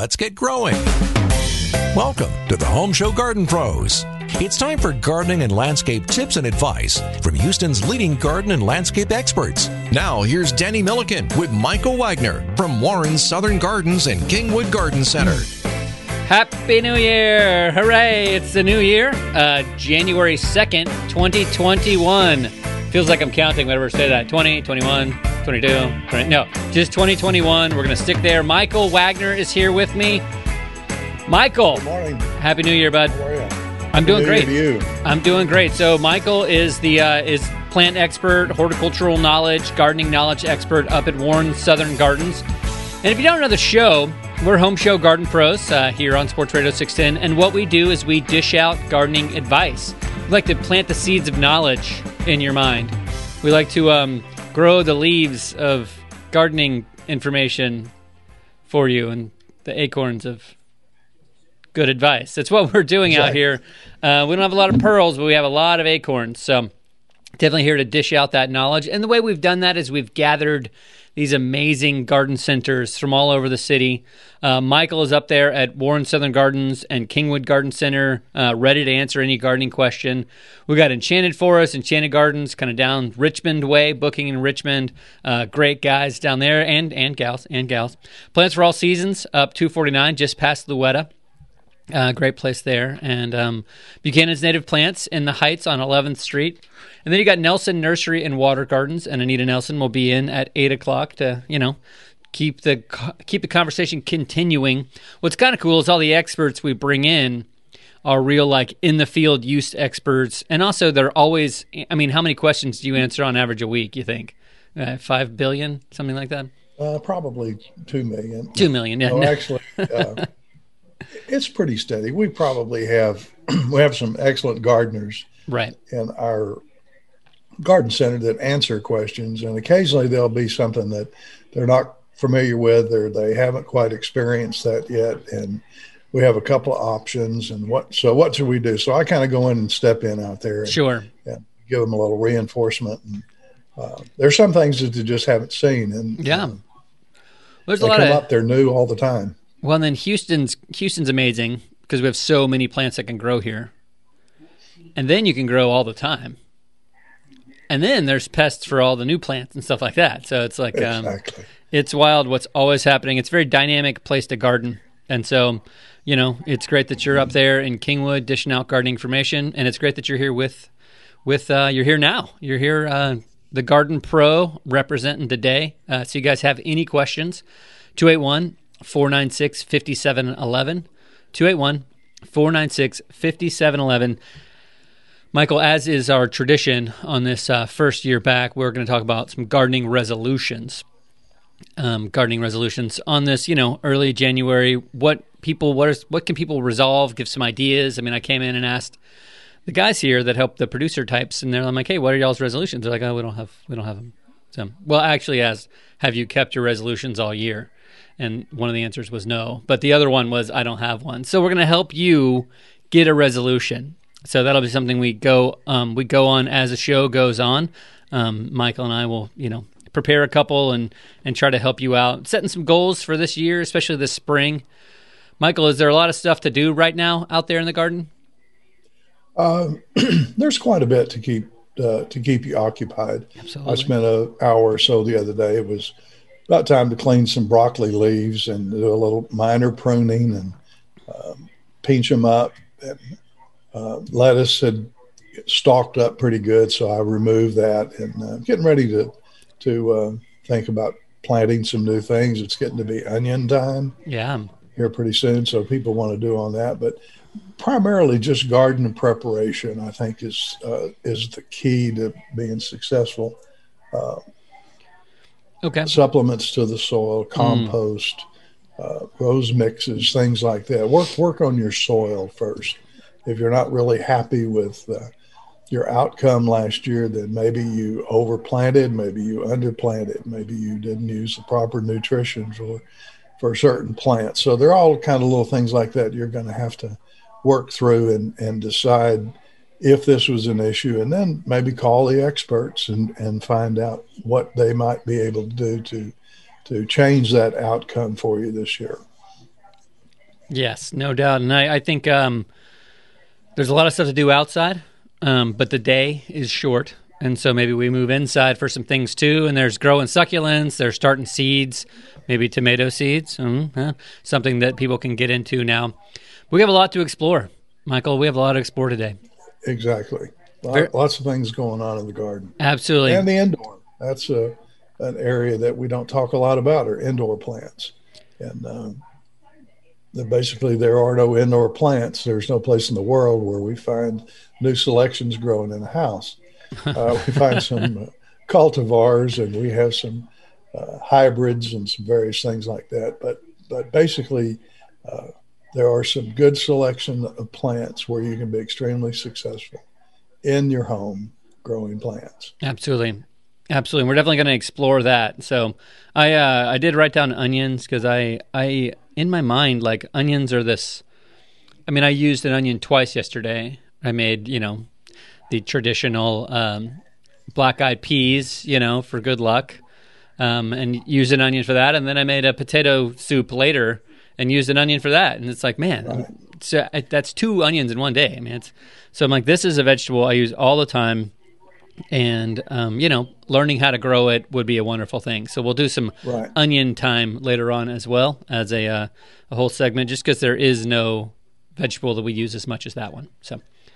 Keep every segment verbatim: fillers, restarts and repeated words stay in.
let's get growing. Welcome to the Home Show Garden Pros. It's time for gardening and landscape tips and advice from Houston's leading garden and landscape experts. Now, here's Danny Milliken with Michael Wagner from Warren's Southern Gardens and Kingwood Garden Center. Happy New Year! Hooray! It's the new year, uh, January second, twenty twenty-one. Feels like I'm counting whenever I say that. twenty, twenty-one, twenty-two, twenty, no, just twenty twenty-one. We're going to stick there. Michael Wagner is here with me. Michael. Good morning. Happy New Year, bud. How are you? I'm doing great. Happy New Year to you. I'm doing great. So Michael is the uh, is plant expert, horticultural knowledge, gardening knowledge expert up at Warren Southern Gardens. And if you don't know the show, we're Home Show Garden Pros uh, here on Sports Radio six ten, and what we do is we dish out gardening advice. We like to plant the seeds of knowledge in your mind. We like to um, grow the leaves of gardening information for you and the acorns of good advice. That's what we're doing exactly. out here. Uh, we don't have a lot of pearls, but we have a lot of acorns. So definitely here to dish out that knowledge. And the way we've done that is we've gathered these amazing garden centers from all over the city. Uh, Michael is up there at Warren Southern Gardens and Kingwood Garden Center, uh, ready to answer any gardening question. We got Enchanted Forest, Enchanted Gardens, kind of down Richmond way, booking in Richmond. Uh, great guys down there, and and gals, and gals. Plants for all seasons, up two forty-nine, just past Louetta. Uh, great place there. And um, Buchanan's Native Plants in the Heights on eleventh Street. And then you got Nelson Nursery and Water Gardens, and Anita Nelson will be in at eight o'clock to, you know, keep the keep the conversation continuing. What's kind of cool is all the experts we bring in are real, like, in-the-field use experts. And also they're always, I mean, how many questions do you answer on average a week, you think? Uh, five billion, something like that? Uh, probably two million. Two million, yeah. No, No. actually, uh, it's pretty steady. We probably have we have some excellent gardeners Right. in our garden center that answer questions, and occasionally there'll be something that they're not familiar with or they haven't quite experienced that yet, and we have a couple of options. And what so what should we do? So I kind of go in and step in out there and, Sure. and give them a little reinforcement. And uh, there's some things that they just haven't seen, and Yeah. um, There's they a lot come of up. They're new all the time. Well, and then Houston's Houston's amazing because we have so many plants that can grow here. And then you can grow all the time. And then there's pests for all the new plants and stuff like that. So it's like um, Exactly. it's wild what's always happening. It's a very dynamic place to garden. And so, you know, it's great that you're up there in Kingwood dishing out gardening information, and it's great that you're here with with uh, you're here now. You're here uh, the Garden Pro representing today. Uh, so you guys have any questions, two eight one, four nine six, five seven one one, two eight one, four nine six, five seven one one. Michael, as is our tradition on this uh, first year back, we're going to talk about some gardening resolutions. Um, gardening resolutions on this, you know, early January. What people, what is, what can people resolve? Give some ideas. I mean, I came in and asked the guys here that help the producer types, and they're I'm like, hey, what are y'all's resolutions? They're like, oh, we don't have, we don't have them. So, well, I actually asked, have you kept your resolutions all year? And one of the answers was no, but the other one was I don't have one. So we're going to help you get a resolution. So that'll be something we go um, we go on as the show goes on. Um, Michael and I will, you know, prepare a couple and and try to help you out, setting some goals for this year, especially this spring. Michael, is there a lot of stuff to do right now out there in the garden? Uh, there's quite a bit to keep uh, to keep you occupied. Absolutely. I spent an hour or so the other day. It was about time to clean some broccoli leaves and do a little minor pruning and um, pinch them up. And, uh, lettuce had stalked up pretty good, so I removed that and uh, getting ready to to uh, think about planting some new things. It's getting to be onion time. Yeah. Here pretty soon, so people want to do on that. But primarily just garden preparation, I think, is uh, is the key to being successful. Uh, Okay. Supplements to the soil, compost, mm. uh, rose mixes, things like that. Work work on your soil first. If you're not really happy with uh, your outcome last year, then maybe you overplanted, maybe you underplanted, maybe you didn't use the proper nutrition for for certain plants. So they're all kind of little things like that you're going to have to work through and, and decide if this was an issue, and then maybe call the experts and, and find out what they might be able to do to to change that outcome for you this year. Yes, no doubt. And I, I think um, there's a lot of stuff to do outside, um, but the day is short. And so maybe we move inside for some things too. And there's growing succulents, there's starting seeds, maybe tomato seeds, mm, huh, something that people can get into now. We have a lot to explore, Michael. We have a lot to explore today. Exactly. Lot, lots of things going on in the garden. Absolutely. And the indoor. That's a, an area that we don't talk a lot about, are indoor plants. And um, basically there are no indoor plants. There's no place in the world where we find new selections growing in a house. Uh, we find some uh, cultivars, and we have some uh, hybrids and some various things like that. But but basically, uh, there are some good selection of plants where you can be extremely successful in your home growing plants. Absolutely. Absolutely. We're definitely going to explore that. So I uh, I did write down onions because I, I, in my mind, like onions are this, I mean, I used an onion twice yesterday. I made, you know, the traditional um, black-eyed peas, you know, for good luck, um, and used an onion for that. And then I made a potato soup later and used an onion for that. And it's like, man, right. so I, that's two onions in one day. I mean, it's, so I'm like, this is a vegetable I use all the time. And, um, you know, learning how to grow it would be a wonderful thing. So we'll do some right. onion time later on as well as a, uh, a whole segment, just because there is no vegetable that we use as much as that one. So.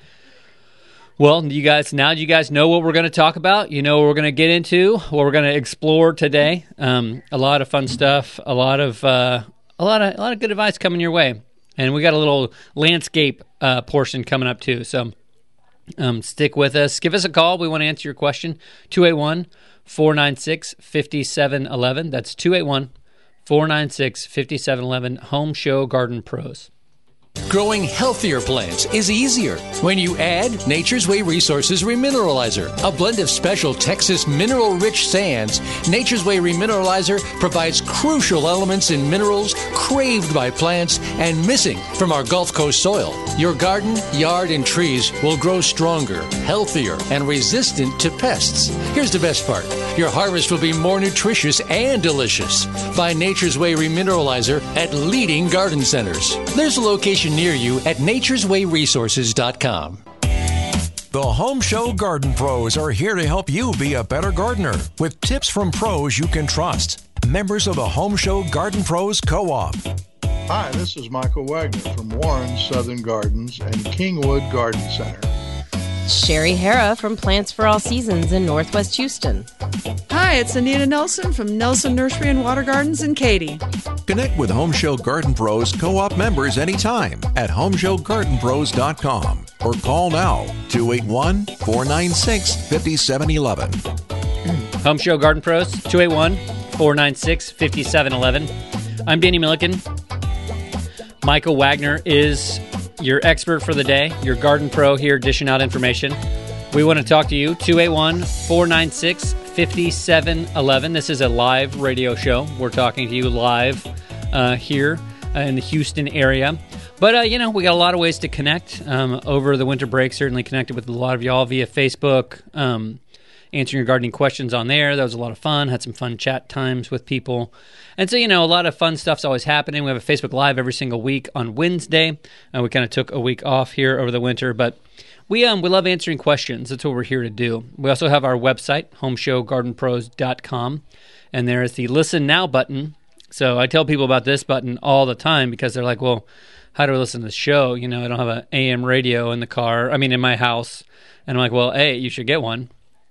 Well, you guys, now you guys know what we're going to talk about. You know what we're going to get into, what we're going to explore today. Um, a lot of fun stuff, a lot of uh, a lot of a lot of good advice coming your way, and we got a little landscape uh, portion coming up too. So um, stick with us. Give us a call. We want to answer your question. two eight one, four nine six, five seven one one. That's two eight one, four nine six, five seven one one. Home Show Garden Pros. Growing healthier plants is easier when you add Nature's Way Resources Remineralizer, a blend of special Texas mineral-rich sands. Nature's Way Remineralizer provides crucial elements in minerals craved by plants and missing from our Gulf Coast soil. Your garden, yard, and trees will grow stronger, healthier, and resistant to pests. Here's the best part. Your harvest will be more nutritious and delicious. Find Nature's Way Remineralizer at leading garden centers. There's a location near you at natures way resources dot com. The Home Show Garden Pros are here to help you be a better gardener with tips from pros you can trust. Members of the Home Show Garden Pros Co-op. Hi, this is Michael Wagner from Warren Southern Gardens and Kingwood Garden Center. Sherry Hara from Plants for All Seasons in Northwest Houston. Hi, it's Anita Nelson from Nelson Nursery and Water Gardens in Katy. Connect with Home Show Garden Pros Co-op members anytime at home show garden pros dot com or call now two eight one, four nine six, five seven one one. Home Show Garden Pros, two eight one, four nine six, five seven one one. I'm Danny Milliken. Michael Wagner is your expert for the day, your garden pro here dishing out information. We want to talk to you, two eight one, four nine six, five seven one one. This is a live radio show. We're talking to you live uh, here uh, in the Houston area. But, uh, you know, we got a lot of ways to connect um, over the winter break. Certainly connected with a lot of y'all via Facebook, um, answering your gardening questions on there. That was a lot of fun. Had some fun chat times with people. And so, you know, a lot of fun stuff's always happening. We have a Facebook Live every single week on Wednesday. Uh, we kind of took a week off here over the winter, but we um we love answering questions. That's what we're here to do. We also have our website, home show garden pros dot com, and there is the Listen Now button. So I tell people about this button all the time because they're like, well, how do I listen to the show? You know, I don't have an A M radio in the car, I mean, in my house. And I'm like, well, A, you should get one.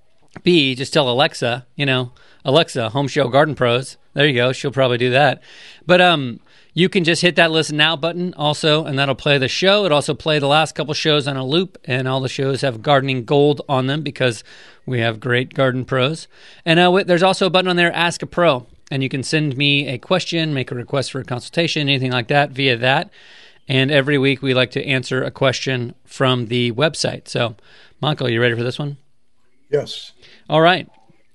B, just tell Alexa, you know, Alexa, Home Show Garden Pros. There you go. She'll probably do that. But um, you can just hit that Listen Now button also, and that'll play the show. It also play the last couple shows on a loop, and all the shows have gardening gold on them because we have great garden pros. And uh, there's also a button on there, Ask a Pro, and you can send me a question, make a request for a consultation, anything like that via that. And every week we like to answer a question from the website. So, Michael, you ready for this one? Yes. All right.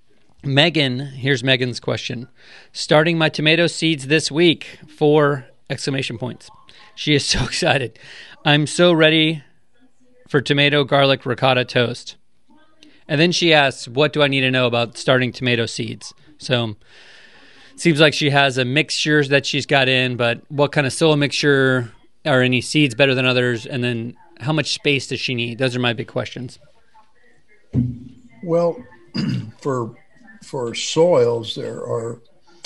Megan, here's Megan's question. Starting my tomato seeds this week, four exclamation points. She is so excited. I'm so ready for tomato garlic ricotta toast. And then she asks, what do I need to know about starting tomato seeds? So seems like she has a mixture that she's got in, but what kind of soil mixture are any seeds better than others? And then how much space does she need? Those are my big questions. Well, for for soils, there are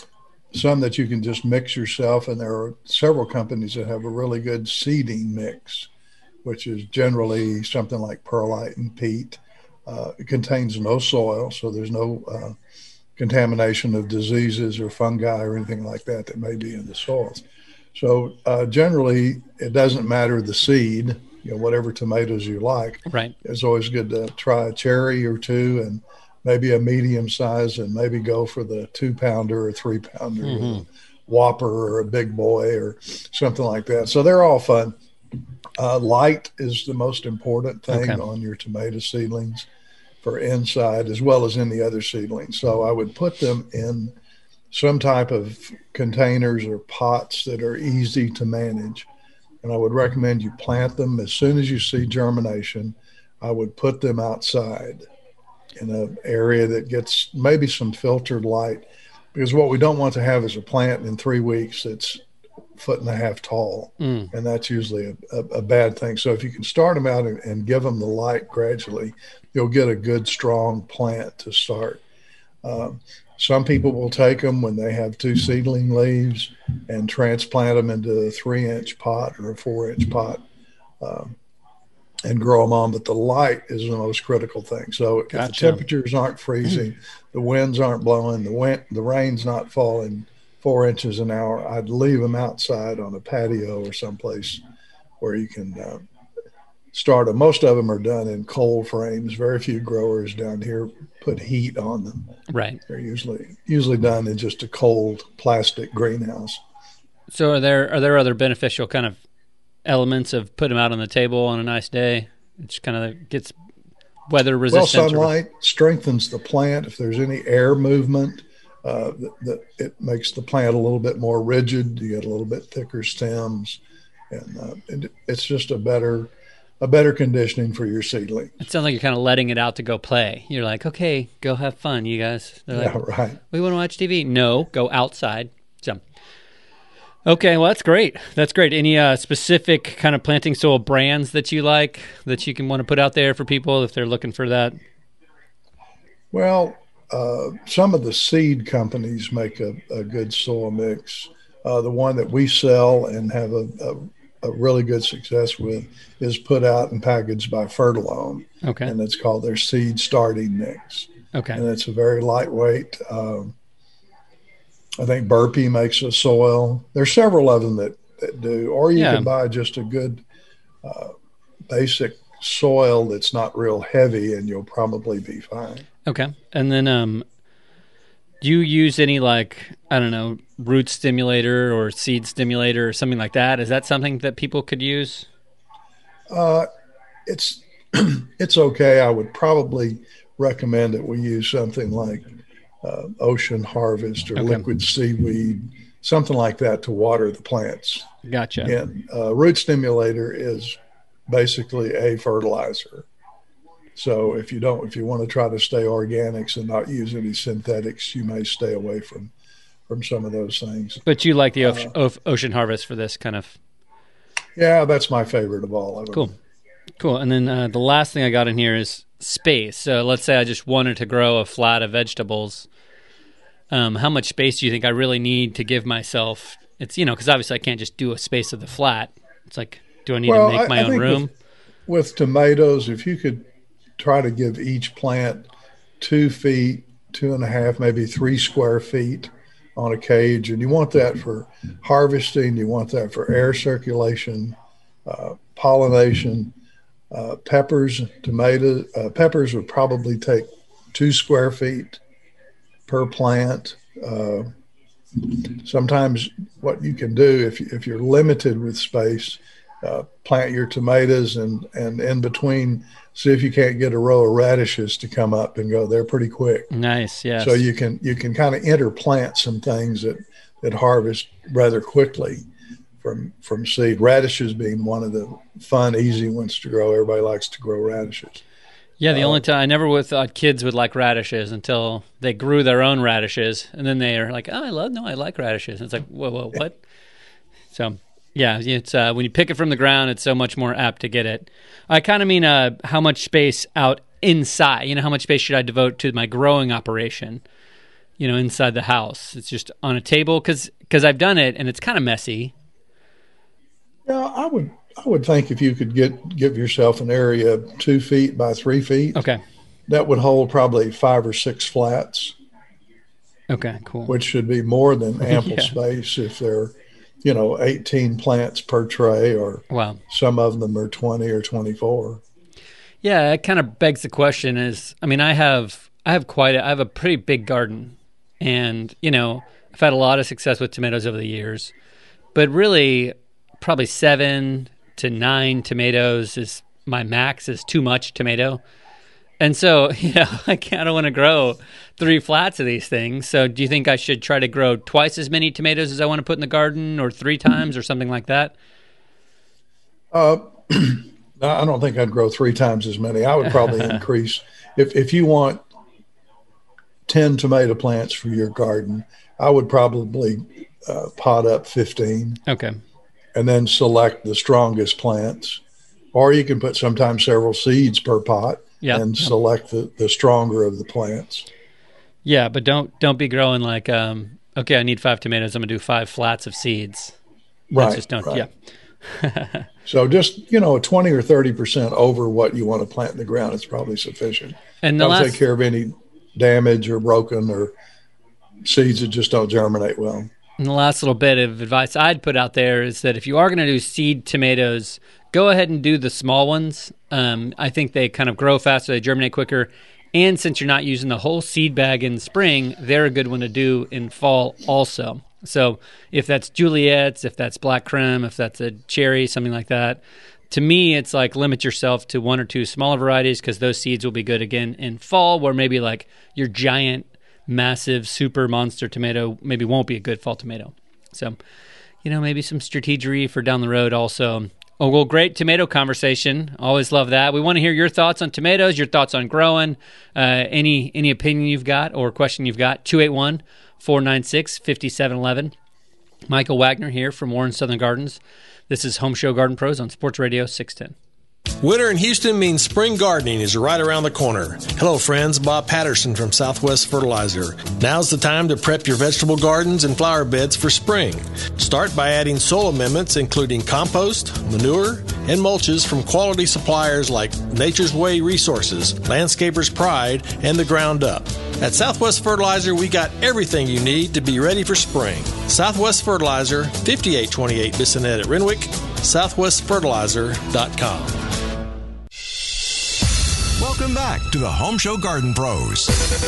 some that you can just mix yourself, and there are several companies that have a really good seeding mix, which is generally something like perlite and peat. Uh, it contains no soil, so there's no uh, contamination of diseases or fungi or anything like that that may be in the soils. So uh, generally, it doesn't matter the seed, you know, whatever tomatoes you like. Right. It's always good to try a cherry or two and maybe a medium size, and maybe go for the two pounder or three pounder, mm-hmm. or a Whopper or a Big Boy or something like that. So they're all fun. Uh, light is the most important thing okay. on your tomato seedlings for inside as well as any other seedlings. So I would put them in some type of containers or pots that are easy to manage. And I would recommend you plant them as soon as you see germination. I would put them outside in an area that gets maybe some filtered light, because what we don't want to have is a plant in three weeks that's a foot and a half tall, mm. and that's usually a, a, a bad thing. So if you can start them out and, and give them the light gradually, you'll get a good, strong plant to start. Um, some people will take them when they have two seedling leaves and transplant them into a three-inch pot or a four-inch pot. Um, and grow them on, but the light is the most critical thing. So if gotcha. the temperatures aren't freezing, the winds aren't blowing, the wind, the rain's not falling four inches an hour, I'd leave them outside on a patio or someplace where you can uh, start them. Most of them are done in cold frames. Very few growers down here put heat on them. Right. They're usually usually done in just a cold plastic greenhouse. So are there are there other beneficial kind of elements of put them out on the table on a nice day? It just kind of gets weather resistant. Well, sunlight or... strengthens the plant. If there's any air movement, uh, the, the, it makes the plant a little bit more rigid. You get a little bit thicker stems, and uh, it, it's just a better a better conditioning for your seedling. It sounds like you're kind of letting it out to go play. You're like, okay, go have fun, you guys. They're yeah, like, right. We want to watch T V. No, go outside. So. Okay, well, that's great. That's great. Any uh, specific kind of planting soil brands that you like that you can want to put out there for people if they're looking for that? Well, uh, some of the seed companies make a, a good soil mix. Uh, the one that we sell and have a, a, a really good success with is put out and packaged by Fertilome. Okay. And it's called their seed starting mix. Okay. And it's a very lightweight. Um, I think Burpee makes a soil. There's several of them that, that do. Or you yeah. can buy just a good uh, basic soil that's not real heavy, and you'll probably be fine. Okay. And then um, do you use any, like, I don't know, root stimulator or seed stimulator or something like that? Is that something that people could use? Uh, it's it's okay. I would probably recommend that we use something like Uh, Ocean Harvest or okay. liquid seaweed, something like that to water the plants. Gotcha. And uh, root stimulator is basically a fertilizer. So if you don't, if you want to try to stay organics and not use any synthetics, you may stay away from from some of those things. But you like the uh, Ocean Harvest for this kind of? Yeah, that's my favorite of all of them. Cool, cool. And then uh, the last thing I got in here is space. So let's say I just wanted to grow a flat of vegetables. Um, how much space do you think I really need to give myself? It's, you know, because obviously I can't just do a space of the flat. It's like, do I need well, to make my I, I own room? With, with tomatoes, if you could try to give each plant two feet, two and a half, maybe three square feet on a cage, and you want that for harvesting, you want that for air circulation, uh, pollination. Uh, peppers, tomatoes, uh, peppers would probably take two square feet per plant. Uh, sometimes what you can do if, if you're limited with space, uh, plant your tomatoes and, and in between, see if you can't get a row of radishes to come up and go. They're pretty quick. Nice, yes. So you can you can kind of interplant some things that, that harvest rather quickly from from seed. Radishes being one of the fun, easy ones to grow. Everybody likes to grow radishes. Yeah, the uh, only time I never would thought kids would like radishes until they grew their own radishes, and then they are like, "Oh, I love no, I like radishes." And it's like, whoa, whoa, what? So, Yeah, it's uh, when you pick it from the ground, it's so much more apt to get it. I kind of mean uh, how much space out inside. You know, how much space should I devote to my growing operation? You know, inside the house. It's just on a table because because I've done it and it's kind of messy. Yeah, I would I would think if you could get give yourself an area two feet by three feet. Okay. That would hold probably five or six flats. Okay, cool. Which should be more than ample yeah. space if they're, you know, eighteen plants per tray, or wow. some of them are twenty or twenty-four. Yeah, it kind of begs the question is, I mean, I have I have quite a, I have a pretty big garden, and, you know, I've had a lot of success with tomatoes over the years, but really probably seven to nine tomatoes is my max, is too much tomato. And so, you know, I kind of want to grow three flats of these things. So do you think I should try to grow twice as many tomatoes as I want to put in the garden, or three times or something like that? Uh, I don't think I'd grow three times as many. I would probably increase. If, if you want ten tomato plants for your garden, I would probably uh, pot up fifteen. Okay. And then select the strongest plants. Or you can put sometimes several seeds per pot. Yep. And select the, the stronger of the plants. Yeah, but don't don't be growing like, um, okay, I need five tomatoes. I'm going to do five flats of seeds. Right. That's just don't, right. Yeah. So just, you know, twenty or thirty percent over what you want to plant in the ground is probably sufficient. And the don't last... take care of any damage or broken or seeds that just don't germinate well. And the last little bit of advice I'd put out there is that if you are going to do seed tomatoes, go ahead and do the small ones. Um, I think they kind of grow faster, they germinate quicker, and since you're not using the whole seed bag in spring, they're a good one to do in fall also. So if that's Juliet's, if that's Black Creme, if that's a cherry, something like that, to me it's like limit yourself to one or two smaller varieties because those seeds will be good again in fall, where maybe like your giant, massive, super monster tomato maybe won't be a good fall tomato. So, you know, maybe some strategery for down the road also. Oh, well, great tomato conversation. Always love that. We want to hear your thoughts on tomatoes, your thoughts on growing, uh, any any opinion you've got or question you've got. two eight one, four nine six, five seven one one. Michael Wagner here from Warren Southern Gardens. This is Home Show Garden Pros on Sports Radio six ten. Winter in Houston means spring gardening is right around the corner. Hello friends, Bob Patterson from Southwest Fertilizer. Now's the time to prep your vegetable gardens and flower beds for spring. Start by adding soil amendments including compost, manure, and mulches from quality suppliers like Nature's Way Resources, Landscaper's Pride, and The Ground Up. At Southwest Fertilizer, we got everything you need to be ready for spring. Southwest Fertilizer, fifty-eight twenty-eight Bissonnet at Renwick, southwest fertilizer dot com. Welcome back to the Home Show Garden Pros.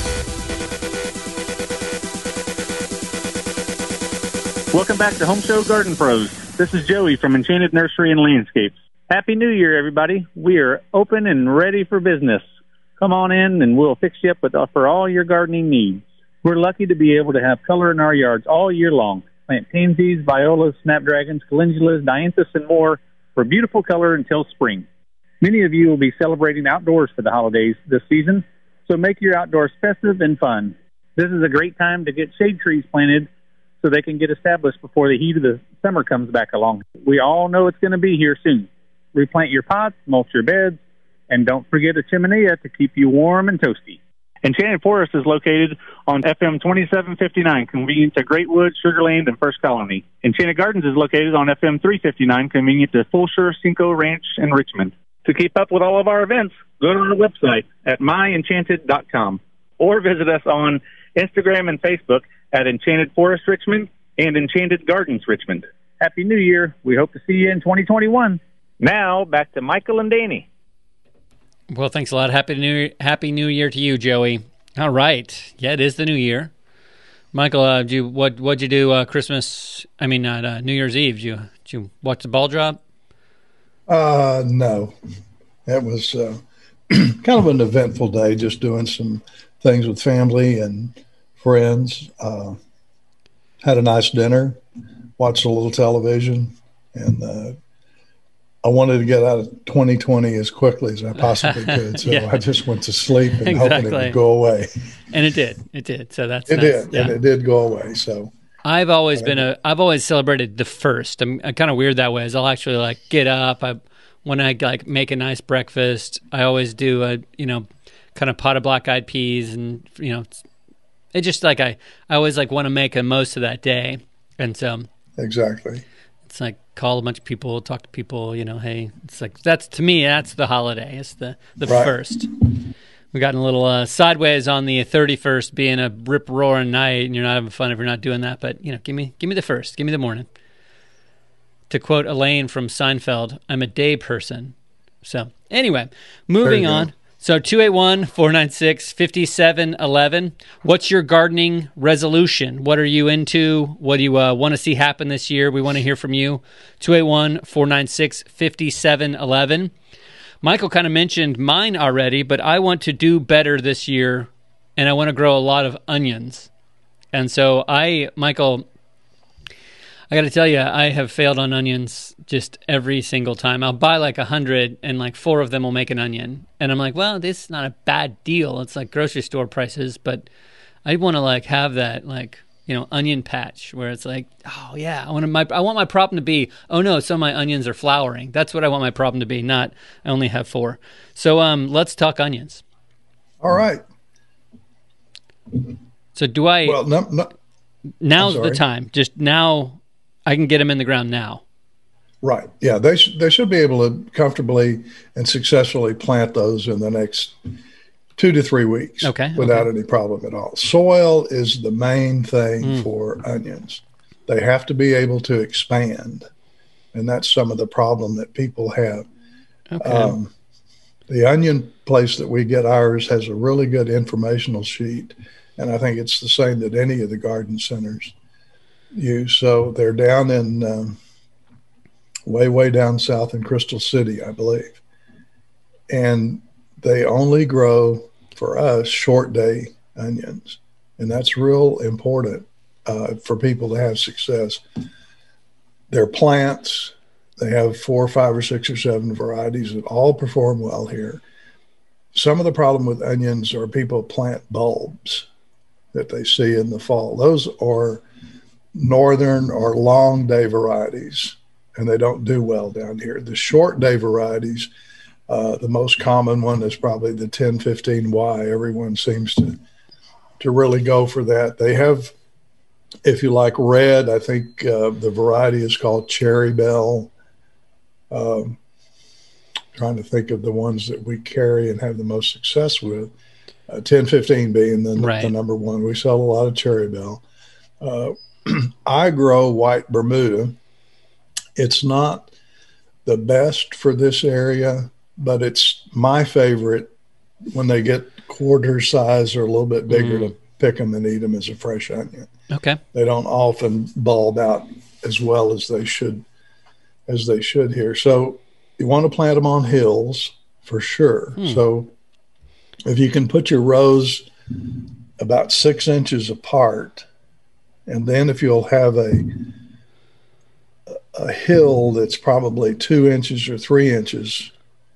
Welcome back to Home Show Garden Pros. This is Joey from Enchanted Nursery and Landscapes. Happy New Year, everybody. We are open and ready for business. Come on in and we'll fix you up with, for all your gardening needs. We're lucky to be able to have color in our yards all year long. Plant pansies, violas, snapdragons, calendulas, dianthus, and more for beautiful color until spring. Many of you will be celebrating outdoors for the holidays this season, so make your outdoors festive and fun. This is a great time to get shade trees planted so they can get established before the heat of the summer comes back along. We all know it's going to be here soon. Replant your pots, mulch your beds, and don't forget a chimenea to keep you warm and toasty. Enchanted Forest is located on F M twenty-seven fifty-nine, convenient to Greatwood, Sugar Land, and First Colony. Enchanted Gardens is located on F M three fifty-nine, convenient to Fulshire, Cinco Ranch, and Richmond. To keep up with all of our events, go to our website at my enchanted dot com or visit us on Instagram and Facebook at Enchanted Forest Richmond and Enchanted Gardens Richmond. Happy New Year. We hope to see you in twenty twenty-one. Now, back to Michael and Danny. Well, thanks a lot. Happy New Happy New Year to you, Joey. All right. Yeah, it is the new year. Michael, uh, did you, what, what'd you do uh, Christmas, I mean, not uh, New Year's Eve? Did you, did you watch the ball drop? Uh, no, it was uh, kind of an eventful day, just doing some things with family and friends. Uh, had a nice dinner, watched a little television, and uh, I wanted to get out of twenty twenty as quickly as I possibly could. So yeah. I just went to sleep and exactly. hoping it would go away. And it did. It did. So that's it nice. did, yeah. and it did go away. So I've always been a. I've always celebrated the first. I'm, I'm kind of weird that way. Is I'll actually like get up. I when I like make a nice breakfast. I always do a you know kind of pot of black eyed peas, and you know it just like I I always like want to make the most of that day, and so exactly. It's like call a bunch of people, talk to people. You know, hey, it's like that's to me that's the holiday. It's the the right. first. We gotten a little uh, sideways on the thirty-first being a rip roaring night, and you're not having fun if you're not doing that. But you know, give me give me the first, give me the morning. To quote Elaine from Seinfeld, I'm a day person. So anyway, moving on. So two eight one, four nine six, five seven one one. What's your gardening resolution? What are you into? What do you uh, want to see happen this year? We want to hear from you. two eight one, four nine six, five seven one one. Michael kind of mentioned mine already, but I want to do better this year, and I want to grow a lot of onions. And so I, Michael, I got to tell you, I have failed on onions just every single time. I'll buy like a hundred, and like four of them will make an onion. And I'm like, well, this is not a bad deal. It's like grocery store prices, but I want to like have that like, you know, onion patch where it's like, oh yeah, I want my I want my problem to be, oh no, some of my onions are flowering. That's what I want my problem to be, not I only have four. So um, let's talk onions. All right. So do I? Well, no, no, now's the time. Just now, I can get them in the ground now. Right. Yeah, they sh- they should be able to comfortably and successfully plant those in the next two to three weeks okay, without okay. any problem at all. Soil is the main thing mm. for onions. They have to be able to expand, and that's some of the problem that people have. Okay. Um, the onion place that we get ours has a really good informational sheet, and I think it's the same that any of the garden centers use. So they're down in um, way, way down south in Crystal City, I believe. And they only grow, for us, short day onions. And that's real important uh, for people to have success. They're plants. They have four or five or six or seven varieties that all perform well here. Some of the problem with onions are people plant bulbs that they see in the fall. Those are northern or long day varieties, and they don't do well down here. The short day varieties, uh, the most common one is probably the ten fifteen Y. Everyone seems to to really go for that. They have, if you like red, I think uh, the variety is called Cherry Bell. Um, trying to think of the ones that we carry and have the most success with. Uh, ten fifteen being the, right. the number one. We sell a lot of Cherry Bell. Uh, I grow white Bermuda. It's not the best for this area, but it's my favorite when they get quarter size or a little bit bigger mm. to pick them and eat them as a fresh onion. Okay. They don't often bulb out as well as they should as they should here. So you want to plant them on hills for sure. Hmm. So if you can put your rows about six inches apart, and then if you'll have a a hill that's probably two inches or three inches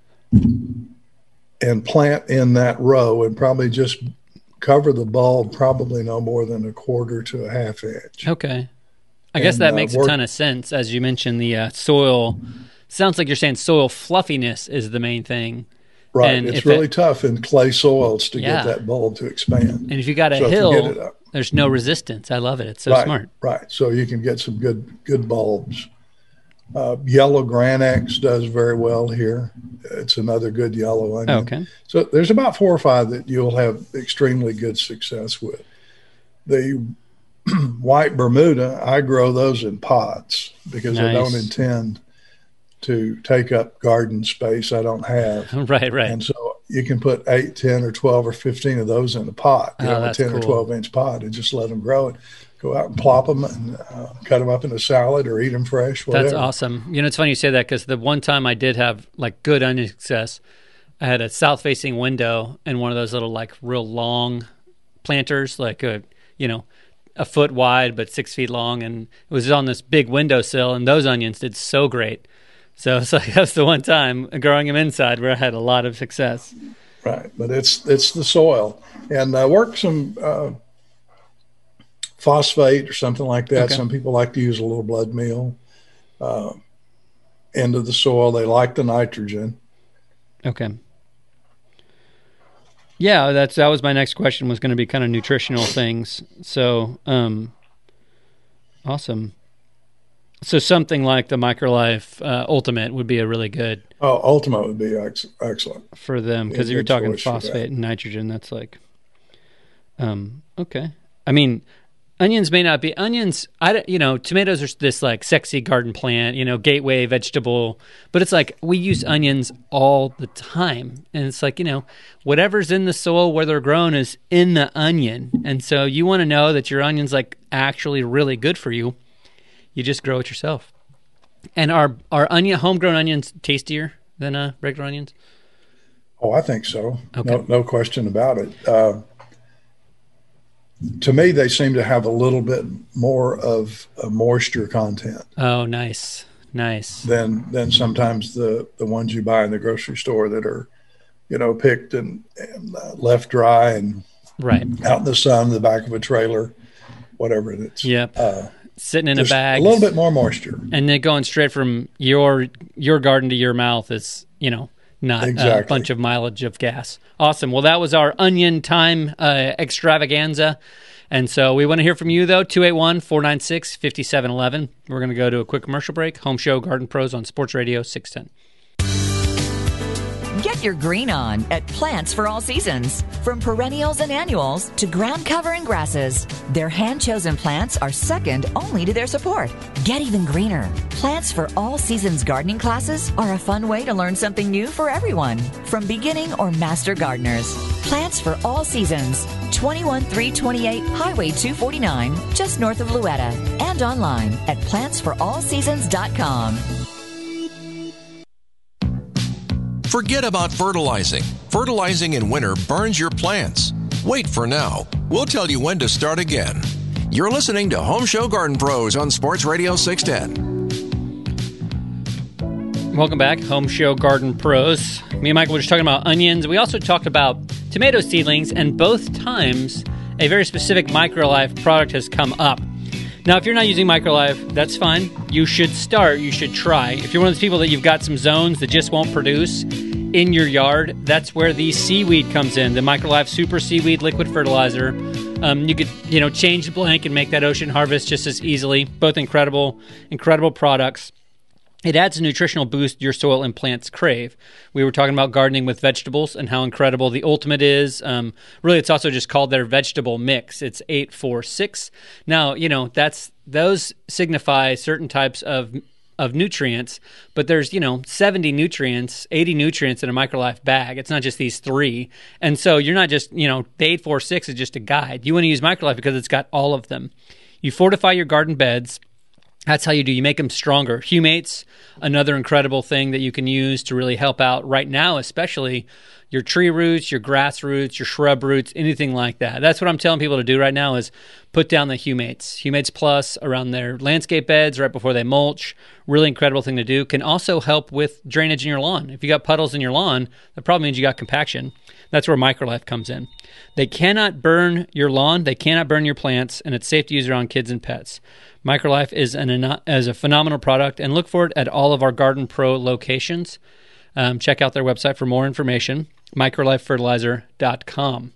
and plant in that row and probably just cover the bulb probably no more than a quarter to a half inch. Okay. I and, guess that uh, makes a ton of sense. As you mentioned, the uh, soil, sounds like you're saying soil fluffiness is the main thing. Right. And it's really it, tough in clay soils to yeah. get that bulb to expand. And if you got a so hill, there's no resistance. I love it. It's so right, smart. Right. So you can get some good good bulbs. Uh, yellow Granax does very well here. It's another good yellow onion. Okay. So there's about four or five that you'll have extremely good success with. The white Bermuda, I grow those in pots because nice. I don't intend to take up garden space I don't have. Right, right. And so you can put eight, ten, or twelve, or fifteen of those in a pot, you oh, know, a ten cool. or twelve inch pot, and just let them grow and go out and plop them and uh, cut them up in a salad or eat them fresh, whatever. That's awesome. You know, it's funny you say that because the one time I did have like good onion success, I had a south-facing window and one of those little like real long planters, like a, you know, a foot wide but six feet long, and it was on this big windowsill, and those onions did so great. So it's like that's the one time growing them inside where I had a lot of success. Right, but it's it's the soil, and uh, work some uh, phosphate or something like that. Okay. Some people like to use a little blood meal uh, into the soil. They like the nitrogen. Okay. Yeah, that's that was my next question, was going to be kind of nutritional things. So, um, awesome. So something like the Microlife uh, Ultimate would be a really good. Oh, Ultimate would be ex- excellent for them, because if Yeah, you're good talking choice for that. phosphate and nitrogen, that's like, um, okay. I mean, onions may not be onions. I don't- you know, tomatoes are this like sexy garden plant, you know, gateway vegetable, but it's like we use onions all the time, and it's like, you know, whatever's in the soil where they're grown is in the onion, and so you want to know that your onion's like actually really good for you. You just grow it yourself. And are are onion homegrown onions tastier than uh, regular onions? Oh, I think so. Okay. No, no question about it. Uh, to me, they seem to have a little bit more of a moisture content Oh, nice, nice. than than sometimes the, the ones you buy in the grocery store that are, you know, picked and, and uh, left dry and Right. out in the sun in the back of a trailer, whatever. It's Yep. uh, Sitting in a just bag. a little bit more moisture. And then going straight from your your garden to your mouth is, you know, not a Exactly. bunch of mileage of gas. Awesome. Well, that was our onion time uh, extravaganza. And so we want to hear from you, though. two eight one, four nine six, five seven one one. We're going to go to a quick commercial break. Home Show Garden Pros on Sports Radio six ten. Get your green on at Plants for All Seasons. From perennials and annuals to ground cover and grasses, their hand-chosen plants are second only to their support. Get even greener. Plants for All Seasons gardening classes are a fun way to learn something new for everyone, from beginning or master gardeners. Plants for All Seasons, twenty-one three twenty-eight Highway two forty-nine, just north of Louetta, and online at plants for all seasons dot com. Forget about fertilizing. Fertilizing in winter burns your plants. Wait for now. We'll tell you when to start again. You're listening to Home Show Garden Pros on Sports Radio six ten. Welcome back, Home Show Garden Pros. Me and Michael were just talking about onions. We also talked about tomato seedlings, and both times a very specific Microlife product has come up. Now, if you're not using Microlife, that's fine. You should start. You should try. If you're one of those people that you've got some zones that just won't produce in your yard, that's where the seaweed comes in, the Microlife Super Seaweed Liquid Fertilizer. Um, you could, you know, change the blank and make that ocean harvest just as easily. Both incredible, incredible products. It adds a nutritional boost your soil and plants crave. We were talking about gardening with vegetables and how incredible the Ultimate is. Um, really, it's also just called their vegetable mix. It's eight four six. Now, you know, that's those signify certain types of of nutrients, but there's, you know, seventy nutrients, eighty nutrients in a Microlife bag. It's not just these three. And so you're not just, you know, the eight four six is just a guide. You want to use Microlife because it's got all of them. You fortify your garden beds. That's how you do. You make them stronger. Humates, another incredible thing that you can use to really help out right now, especially your tree roots, your grass roots, your shrub roots, anything like that. That's what I'm telling people to do right now is put down the Humates. Humates Plus around their landscape beds right before they mulch. Really incredible thing to do. Can also help with drainage in your lawn. If you got puddles in your lawn, that probably means you got compaction. That's where Microlife comes in. They cannot burn your lawn. They cannot burn your plants, and it's safe to use around kids and pets. Microlife is an is a phenomenal product, and look for it at all of our Garden Pro locations. Um, check out their website for more information, microlife fertilizer dot com.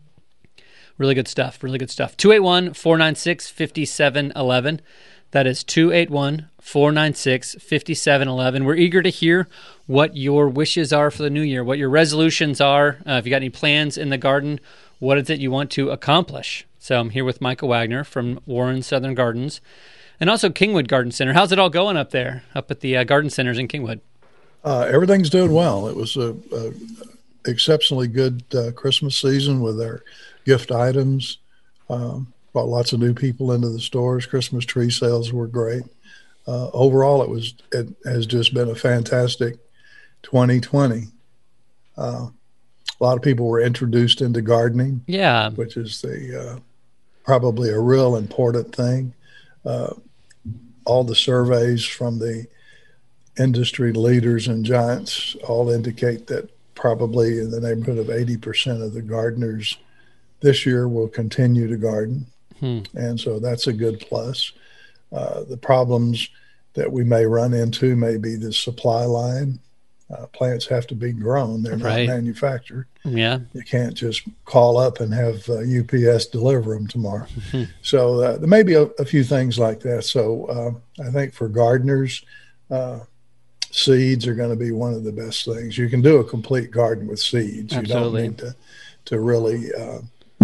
Really good stuff, really good stuff. two eight one, four nine six, five seven one one. That is two eight one, four nine six, five seven one one. We're eager to hear what your wishes are for the new year, what your resolutions are. Uh, if you got any plans in the garden, what is it you want to accomplish? So I'm here with Michael Wagner from Warren Southern Gardens and also Kingwood Garden Center. How's it all going up there, up at the uh, garden centers in Kingwood? Uh, everything's doing well. It was a, a exceptionally good uh, Christmas season with our gift items. Um, brought lots of new people into the stores. Christmas tree sales were great. Uh, overall, it was it has just been a fantastic twenty twenty. Uh, a lot of people were introduced into gardening, yeah, which is the uh, probably a real important thing. Uh, all the surveys from the industry leaders and giants all indicate that probably in the neighborhood of eighty percent of the gardeners this year will continue to garden. Hmm. And so that's a good plus. Uh, the problems that we may run into may be the supply line. Uh, plants have to be grown. They're Right. not manufactured. Yeah. You can't just call up and have uh, U P S deliver them tomorrow. Mm-hmm. So uh, there may be a, a few things like that. So uh, I think for gardeners, uh, seeds are going to be one of the best things. You can do a complete garden with seeds. Absolutely. You don't need to, to really uh,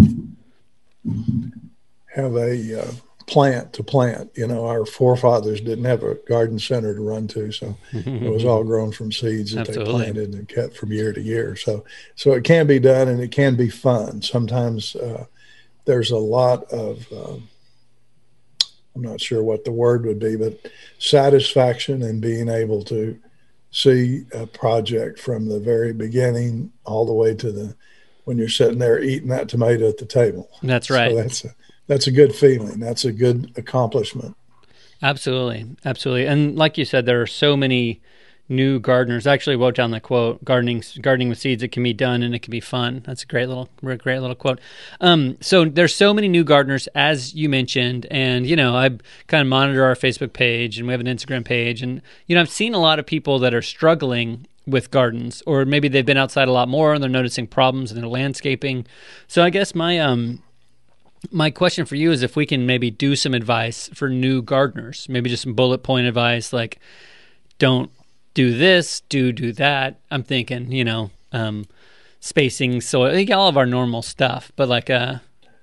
have a uh, plant to plant. You know, our forefathers didn't have a garden center to run to, so it was all grown from seeds that Absolutely. they planted and kept from year to year. So, so it can be done, and it can be fun. Sometimes uh, there's a lot of, uh, I'm not sure what the word would be, but satisfaction in being able to see a project from the very beginning all the way to the when you're sitting there eating that tomato at the table. That's right. So that's a, that's a good feeling. That's a good accomplishment. Absolutely. Absolutely. And like you said, there are so many new gardeners. I actually wrote down the quote, gardening gardening with seeds, it can be done and it can be fun. That's a great little great little quote. Um, so there's so many new gardeners, as you mentioned, and, you know, I kind of monitor our Facebook page and we have an Instagram page, and, you know, I've seen a lot of people that are struggling with gardens, or maybe they've been outside a lot more and they're noticing problems in their landscaping. So I guess my um my question for you is if we can maybe do some advice for new gardeners, maybe just some bullet point advice, like don't do this, do do that. I'm thinking, you know, um, spacing, soil, like all of our normal stuff, but like a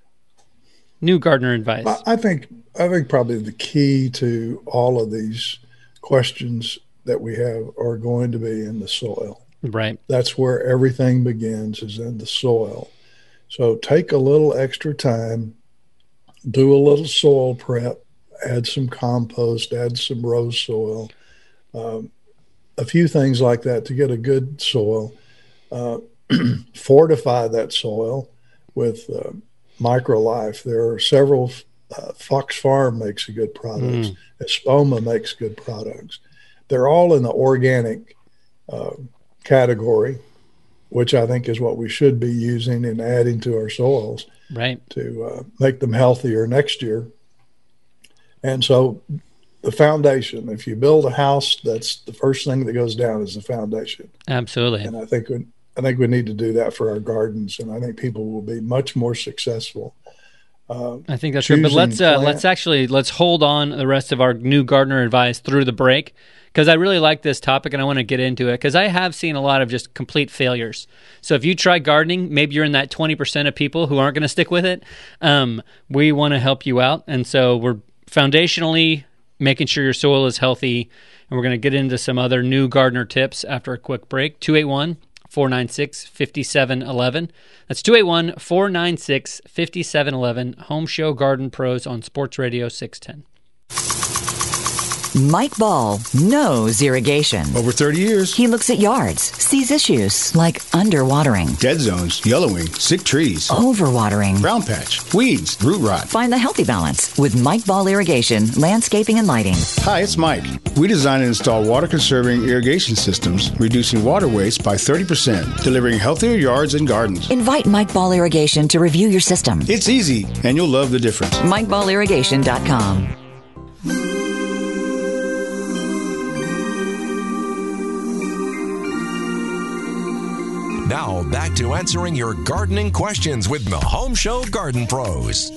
new gardener advice. I think I think probably the key to all of these questions that we have are going to be in the soil. Right. That's where everything begins, is in the soil. So take a little extra time, do a little soil prep, add some compost, add some rose soil, um, a few things like that to get a good soil. Uh, fortify that soil with uh, MicroLife. There are several. Uh, Fox Farm makes a good products. Mm. Espoma makes good products. They're all in the organic uh, category, which I think is what we should be using and adding to our soils, right, to uh, make them healthier next year. And so the foundation, if you build a house, that's the first thing that goes down is the foundation. Absolutely. And I think we, I think we need to do that for our gardens, and I think people will be much more successful. Uh, I think that's right. But let's uh, let's actually let's hold on the rest of our new gardener advice through the break, because I really like this topic and I want to get into it, because I have seen a lot of just complete failures. So if you try gardening, maybe you're in that twenty percent of people who aren't going to stick with it. Um, we want to help you out, and so we're foundationally making sure your soil is healthy, and we're going to get into some other new gardener tips after a quick break. two eight one, four nine six, five seven one one. That's two eight one, four nine six, five seven one one. Home Show Garden Pros on Sports Radio six ten. Mike Ball knows irrigation. Over thirty years. He looks at yards, sees issues like underwatering, dead zones, yellowing, sick trees, overwatering, brown patch, weeds, root rot. Find the healthy balance with Mike Ball Irrigation, Landscaping and Lighting. Hi, it's Mike. We design and install water-conserving irrigation systems, reducing water waste by thirty percent, delivering healthier yards and gardens. Invite Mike Ball Irrigation to review your system. It's easy, and you'll love the difference. Mike Ball Irrigation dot com. Now, back to answering your gardening questions with the Home Show Garden Pros.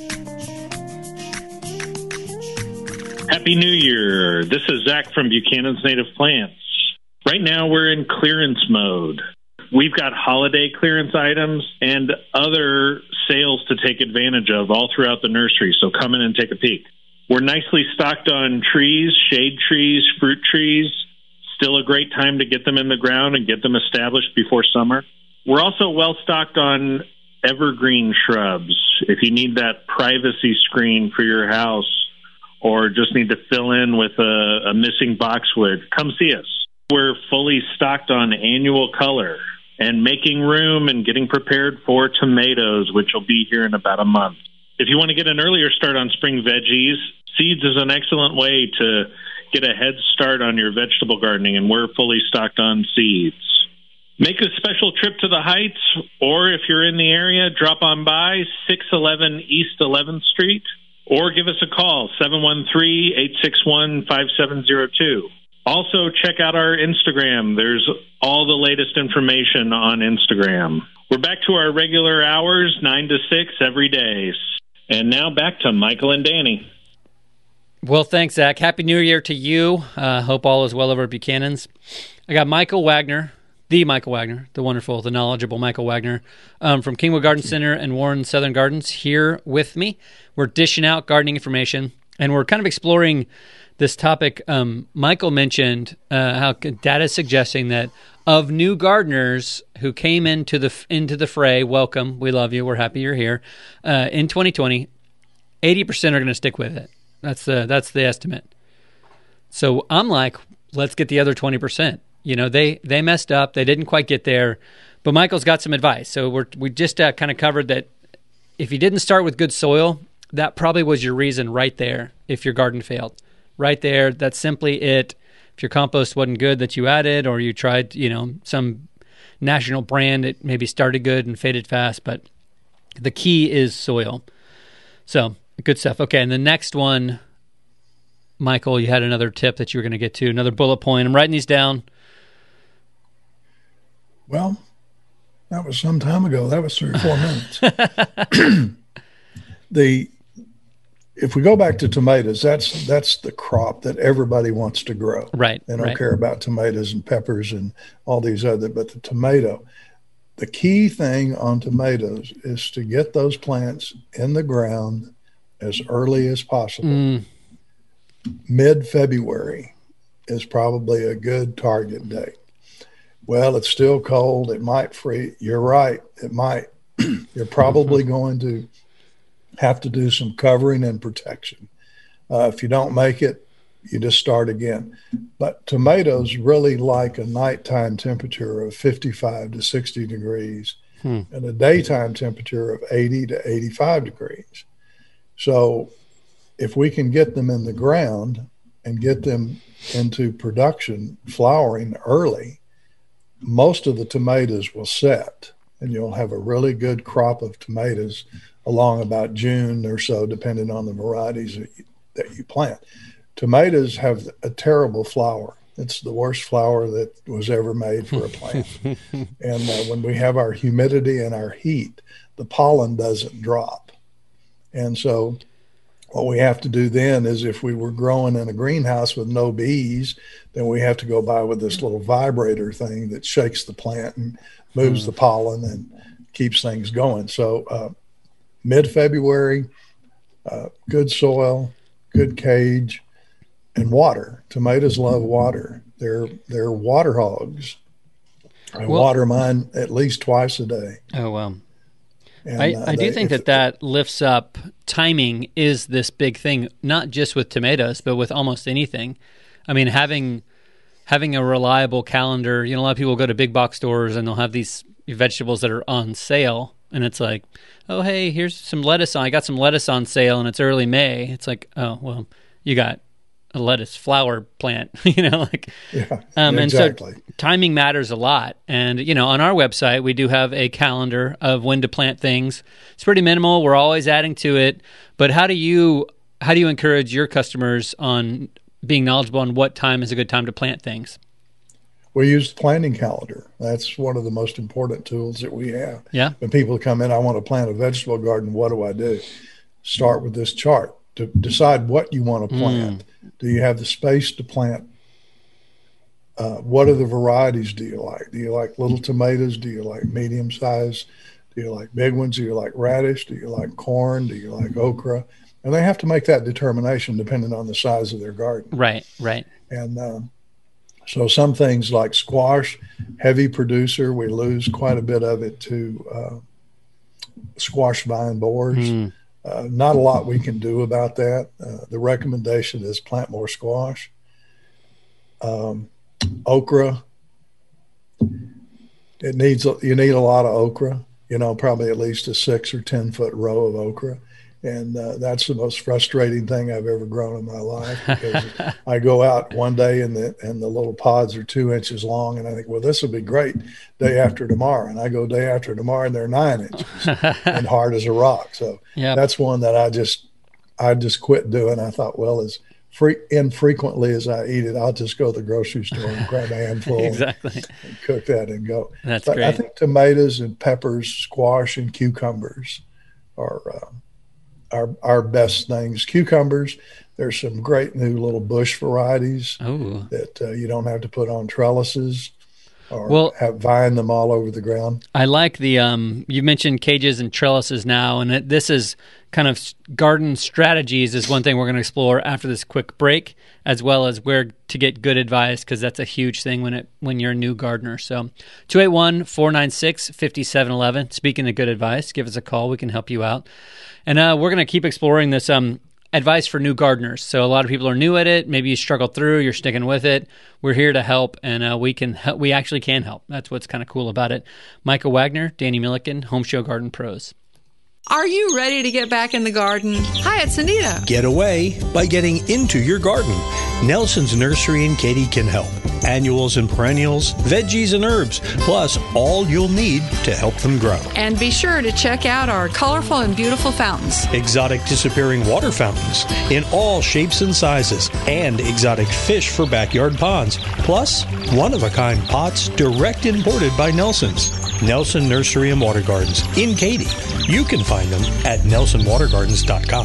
Happy New Year. This is Zach from Buchanan's Native Plants. Right now, we're in clearance mode. We've got holiday clearance items and other sales to take advantage of all throughout the nursery, so come in and take a peek. We're nicely stocked on trees, shade trees, fruit trees. Still a great time to get them in the ground and get them established before summer. We're also well stocked on evergreen shrubs. If you need that privacy screen for your house or just need to fill in with a, a missing boxwood, come see us. We're fully stocked on annual color and making room and getting prepared for tomatoes, which will be here in about a month. If you want to get an earlier start on spring veggies, seeds is an excellent way to get a head start on your vegetable gardening, and we're fully stocked on seeds. Make a special trip to the Heights, or if you're in the area, drop on by six eleven East eleventh Street. or give us a call, seven one three, eight six one, five seven zero two. Also, check out our Instagram. There's all the latest information on Instagram. We're back to our regular hours, nine to six every day. And now back to Michael and Danny. Well, thanks, Zach. Happy New Year to you. Uh, hope all is well over at Buchanan's. I got Michael Wagner, the Michael Wagner, the wonderful, the knowledgeable Michael Wagner um, from Kingwood Garden Center and Warren Southern Gardens here with me. We're dishing out gardening information, and we're kind of exploring this topic. Um, Michael mentioned uh, how data is suggesting that of new gardeners who came into the into the fray, welcome, we love you, we're happy you're here, uh, in twenty twenty, eighty percent are going to stick with it. That's the that's the estimate. So I'm like, let's get the other twenty percent. You know, they they messed up, they didn't quite get there, but Michael's got some advice. So we're we just uh, kind of covered that if you didn't start with good soil, that probably was your reason right there. If your garden failed. Right there, that's simply it. If your compost wasn't good that you added, or you tried, you know, some national brand, it maybe started good and faded fast, but the key is soil. So, good stuff. Okay, and the next one, Michael, you had another tip that you were going to get to, another bullet point. I'm writing these down. Well, that was some time ago. That was three or four minutes. the If we go back to tomatoes, that's that's the crop that everybody wants to grow. Right. They don't right. care about tomatoes and peppers and all these other, but the tomato, the key thing on tomatoes is to get those plants in the ground as early as possible. Mm. Mid-February is probably a good target date. Well, it's still cold. It might freeze. You're right. It might. You're probably going to have to do some covering and protection. Uh, if you don't make it, you just start again. But tomatoes really like a nighttime temperature of fifty-five to sixty degrees hmm. and a daytime temperature of eighty to eighty-five degrees. So if we can get them in the ground and get them into production, flowering early, most of the tomatoes will set, and you'll have a really good crop of tomatoes along about June or so, depending on the varieties that you, that you plant. Tomatoes have a terrible flower. It's the worst flower that was ever made for a plant. And uh, when we have our humidity and our heat, the pollen doesn't drop. And so what we have to do then is, if we were growing in a greenhouse with no bees, then we have to go by with this little vibrator thing that shakes the plant and moves mm. the pollen and keeps things going. So uh, mid-February, uh, good soil, good cage, and water. Tomatoes love water. They're they're water hogs. I well, water mine at least twice a day. Oh, wow. And, I, uh, I do they, think that that lifts up. Timing is this big thing, not just with tomatoes, but with almost anything. I mean, having having a reliable calendar, you know, a lot of people go to big box stores and they'll have these vegetables that are on sale. And it's like, oh, hey, here's some lettuce on. I got some lettuce on sale, and it's early May. It's like, oh, well, you got a lettuce flower plant, you know, like, yeah, um, exactly. And so timing matters a lot. And, you know, on our website, we do have a calendar of when to plant things. It's pretty minimal. We're always adding to it. But how do you, how do you encourage your customers on being knowledgeable on what time is a good time to plant things? We use the planting calendar. That's one of the most important tools that we have. Yeah. When people come in, I want to plant a vegetable garden, what do I do? Start with this chart to decide what you want to plant. Mm. Do you have the space to plant? Uh, what are the varieties do you like? Do you like little tomatoes? Do you like medium size? Do you like big ones? Do you like radish? Do you like corn? Do you like okra? And they have to make that determination depending on the size of their garden. Right, right. And um, so some things like squash, heavy producer, we lose quite a bit of it to uh, squash vine borers. Mm. Uh, not a lot we can do about that. Uh, the recommendation is plant more squash. Um, okra, it needs, you need a lot of okra, you know, probably at least a six or ten foot row of okra. And uh, that's the most frustrating thing I've ever grown in my life, because I go out one day and the and the little pods are two inches long, and I think, well, this will be great day after tomorrow. And I go day after tomorrow, and they're nine inches and hard as a rock. So yep. That's one that I just I just quit doing. I thought, well, as free, infrequently as I eat it, I'll just go to the grocery store and grab a handful exactly. and, and cook that and go. That's but great. I think tomatoes and peppers, squash and cucumbers are uh, our our best things. Cucumbers, there's some great new little bush varieties Ooh. that uh, you don't have to put on trellises or well, have vine them all over the ground. I like the, um, you mentioned cages and trellises now, and it, this is kind of garden strategies is one thing we're going to explore after this quick break, as well as where to get good advice, because that's a huge thing when it when you're a new gardener. So two eight one, four nine six, five seven one one. Speaking of good advice, give us a call. We can help you out. And uh, we're going to keep exploring this um, advice for new gardeners. So a lot of people are new at it. Maybe you struggled through, you're sticking with it. We're here to help, and uh, we can help. We actually can help. That's what's kind of cool about it. Micah Wagner, Danny Milliken, Home Show Garden Pros. Are you ready to get back in the garden? Hi, it's Anita. Get away by getting into your garden. Nelson's Nursery in Katy can help. Annuals and perennials, veggies and herbs, plus all you'll need to help them grow. And be sure to check out our colorful and beautiful fountains. Exotic disappearing water fountains in all shapes and sizes, and exotic fish for backyard ponds, plus one-of-a-kind pots direct imported by Nelson's. Nelson Nursery and Water Gardens in Katy. You can find them at nelson water gardens dot com.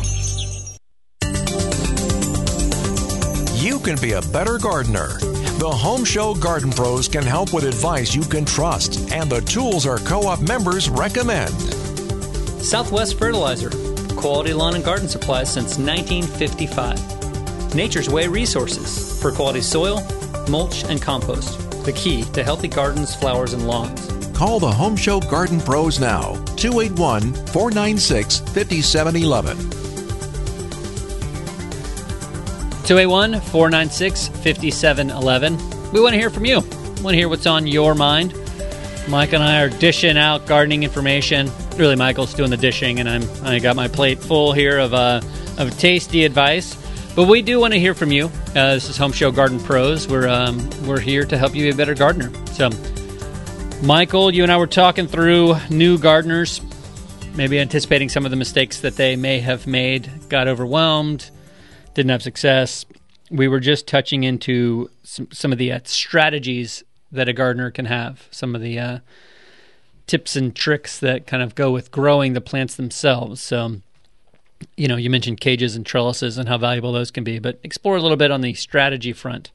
You can be a better gardener. The Home Show Garden Pros can help with advice you can trust and the tools our co-op members recommend. Southwest Fertilizer, quality lawn and garden supplies since nineteen fifty-five. Nature's Way Resources for quality soil, mulch, and compost. The key to healthy gardens, flowers, and lawns. Call the Home Show Garden Pros now, two eight one, four nine six, five seven one one. two eight one, four nine six, five seven one one. We want to hear from you. We want to hear what's on your mind. Mike and I are dishing out gardening information. Really, Michael's doing the dishing, and I'm I got my plate full here of uh, of tasty advice. But we do want to hear from you. Uh, this is Home Show Garden Pros. We're um, we're here to help you be a better gardener. So, Michael, you and I were talking through new gardeners, maybe anticipating some of the mistakes that they may have made, got overwhelmed, didn't have success. We were just touching into some, some of the uh, strategies that a gardener can have, some of the uh, tips and tricks that kind of go with growing the plants themselves. So, you know, you mentioned cages and trellises and how valuable those can be, but explore a little bit on the strategy front.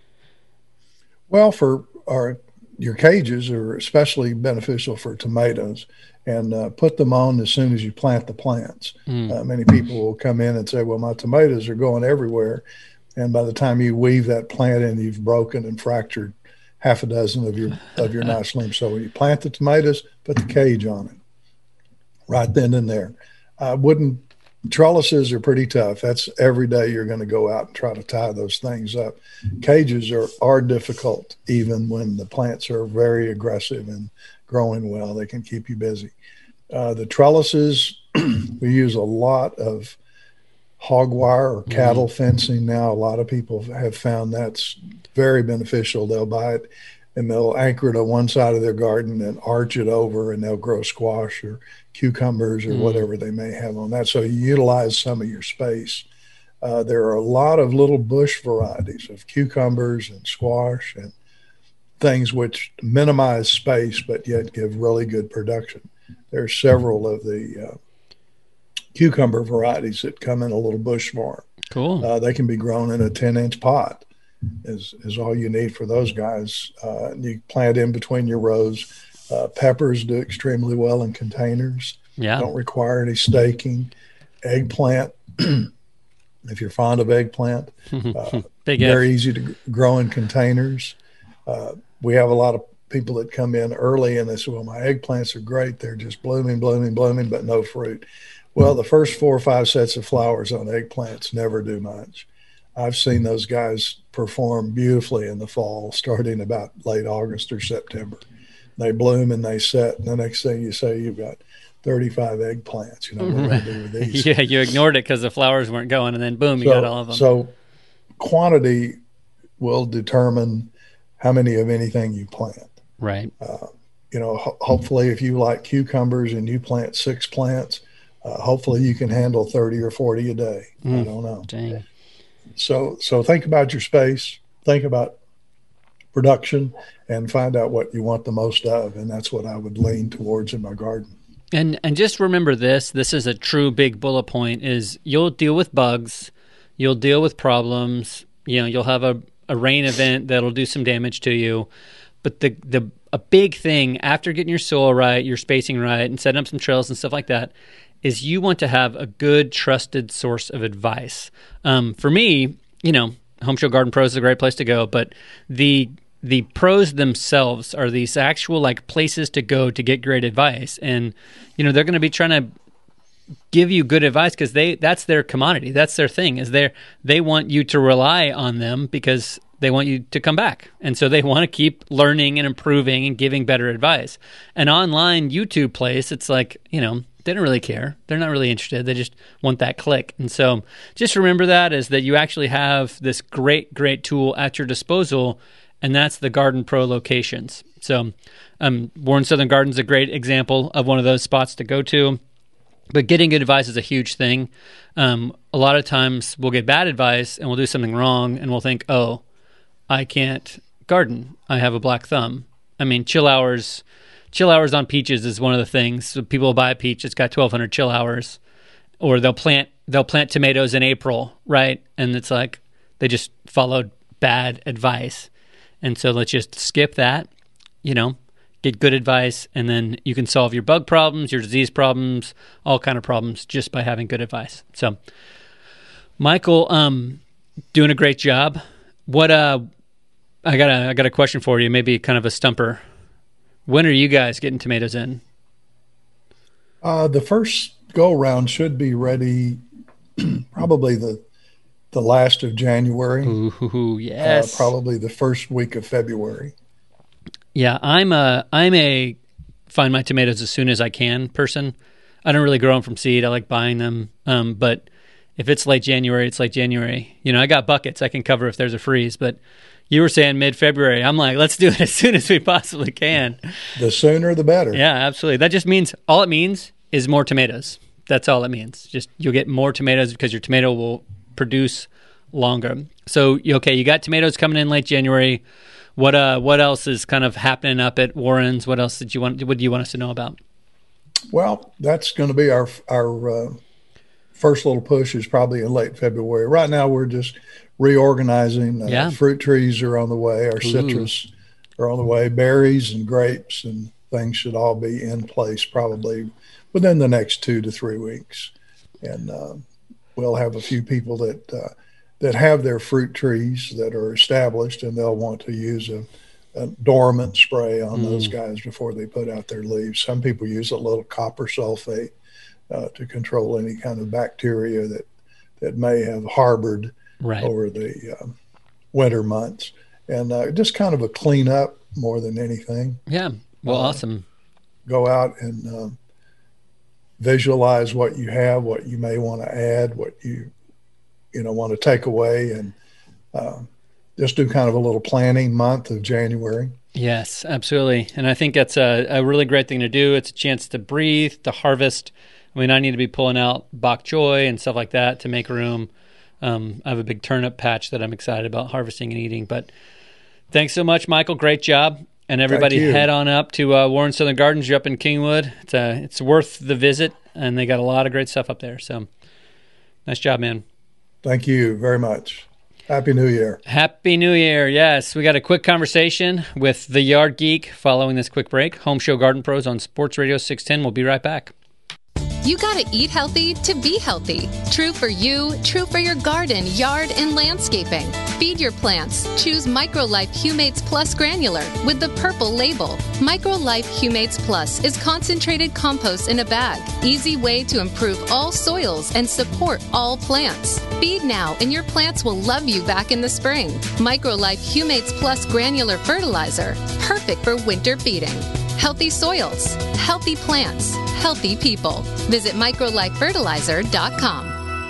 Well, for our your cages are especially beneficial for tomatoes, and uh, put them on as soon as you plant the plants. Mm. Uh, many people will come in and say, well, my tomatoes are going everywhere. And by the time you weave that plant in, you've broken and fractured half a dozen of your of your nice limbs. So when you plant the tomatoes, put the cage on it right then and there. Uh, wooden trellises are pretty tough. That's every day you're going to go out and try to tie those things up. Cages are, are difficult, even when the plants are very aggressive and growing well. They can keep you busy. Uh, the trellises, we use a lot of hog wire or cattle mm-hmm. fencing now. A lot of people have found that's very beneficial. They'll buy it and they'll anchor it on one side of their garden and arch it over, and they'll grow squash or cucumbers or mm. whatever they may have on that. So you utilize some of your space. Uh, there are a lot of little bush varieties of cucumbers and squash and things which minimize space but yet give really good production. There are several of the uh, cucumber varieties that come in a little bush farm. Cool. Uh, they can be grown in a ten-inch pot. Is is all you need for those guys. Uh, you plant in between your rows. Uh, peppers do extremely well in containers. Yeah. Don't require any staking. Eggplant, if you're fond of eggplant, uh, Big very F. easy to g- grow in containers. Uh, we have a lot of people that come in early and they say, well, my eggplants are great. They're just blooming, blooming, blooming, but no fruit. Well, the first four or five sets of flowers on eggplants never do much. I've seen those guys perform beautifully in the fall, starting about late August or September. They bloom and they set, and the next thing you say, you've got thirty-five eggplants. You know, what are we going to do with these? Yeah, you ignored it because the flowers weren't going, and then boom, you so, got all of them. So quantity will determine how many of anything you plant. Right. Uh, you know, ho- hopefully if you like cucumbers and you plant six plants, Uh, hopefully you can handle thirty or forty a day. Mm, I don't know. Dang. So, so think about your space, think about production, and find out what you want the most of. And that's what I would lean towards in my garden. And and just remember this, this is a true big bullet point, is you'll deal with bugs, you'll deal with problems, you know, you'll have a, a rain event that'll do some damage to you. But the the a big thing after getting your soil right, your spacing right, and setting up some trails and stuff like that, is you want to have a good, trusted source of advice. Um, for me, you know, Home Show Garden Pros is a great place to go, but the the pros themselves are these actual like places to go to get great advice, and you know they're going to be trying to give you good advice because they that's their commodity, that's their thing. Is they they want you to rely on them because they want you to come back, and so they want to keep learning and improving and giving better advice. An online YouTube place, it's like you know. They don't really care. They're not really interested. They just want that click. And so just remember that is that you actually have this great, great tool at your disposal, and that's the Garden Pro locations. So um, Warren Southern Garden is a great example of one of those spots to go to. But getting good advice is a huge thing. Um, a lot of times we'll get bad advice and we'll do something wrong and we'll think, oh, I can't garden. I have a black thumb. I mean, chill hours... Chill hours on peaches is one of the things. So people will buy a peach, it's got twelve hundred chill hours, or they'll plant they'll plant tomatoes in April, right? And it's like they just followed bad advice, and so let's just skip that. You know, get good advice, and then you can solve your bug problems, your disease problems, all kind of problems just by having good advice. So, Michael, um, doing a great job. What uh, I got a I got a question for you, maybe kind of a stumper. When are you guys getting tomatoes in? Uh, the first go-around should be ready probably the the last of January. Ooh, yes. Uh, probably the first week of February. Yeah, I'm a, I'm a find my tomatoes as soon as I can person. I don't really grow them from seed. I like buying them. Um, but if it's late January, it's late January. You know, I got buckets I can cover if there's a freeze, but you were saying mid-February. I'm like, let's do it as soon as we possibly can. The sooner, the better. Yeah, absolutely. That just means, all it means is more tomatoes. That's all it means. Just you'll get more tomatoes because your tomato will produce longer. So, okay, you got tomatoes coming in late January. What uh, what else is kind of happening up at Warren's? What else did you want? What do you want us to know about? Well, that's going to be our our uh, first little push is probably in late February. Right now, we're just reorganizing. Uh, yeah. Fruit trees are on the way. Our Ooh. citrus are on the way. Berries and grapes and things should all be in place probably within the next two to three weeks. And uh, we'll have a few people that uh, that have their fruit trees that are established, and they'll want to use a, a dormant spray on mm. those guys before they put out their leaves. Some people use a little copper sulfate uh, to control any kind of bacteria that, that may have harbored Right. over the uh, winter months, and uh, just kind of a cleanup more than anything. Yeah, well, uh, awesome. Go out and uh, visualize what you have, what you may want to add, what you you know want to take away, and uh, just do kind of a little planning month of January. Yes, absolutely, and I think that's a, a really great thing to do. It's a chance to breathe, to harvest. I mean, I need to be pulling out bok choy and stuff like that to make room. Um, I have a big turnip patch that I'm excited about harvesting and eating. But thanks so much, Michael. Great job. And everybody head on up to uh, Warren Southern Gardens. You're up in Kingwood. It's uh, it's worth the visit, and they got a lot of great stuff up there. So nice job, man. Thank you very much. Happy New Year. Happy New Year. Yes, we got a quick conversation with the Yard Geek following this quick break. Home Show Garden Pros on Sports Radio six ten. We'll be right back. You gotta eat healthy to be healthy. True for you, true for your garden, yard, and landscaping. Feed your plants. Choose MicroLife Humates Plus Granular with the purple label. MicroLife Humates Plus is concentrated compost in a bag. Easy way to improve all soils and support all plants. Feed now and your plants will love you back in the spring. MicroLife Humates Plus Granular Fertilizer. Perfect for winter feeding. Healthy soils, healthy plants, healthy people. Visit micro life fertilizer dot com.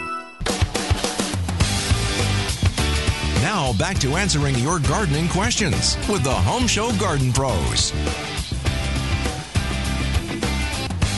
Now back to answering your gardening questions with the Home Show Garden Pros.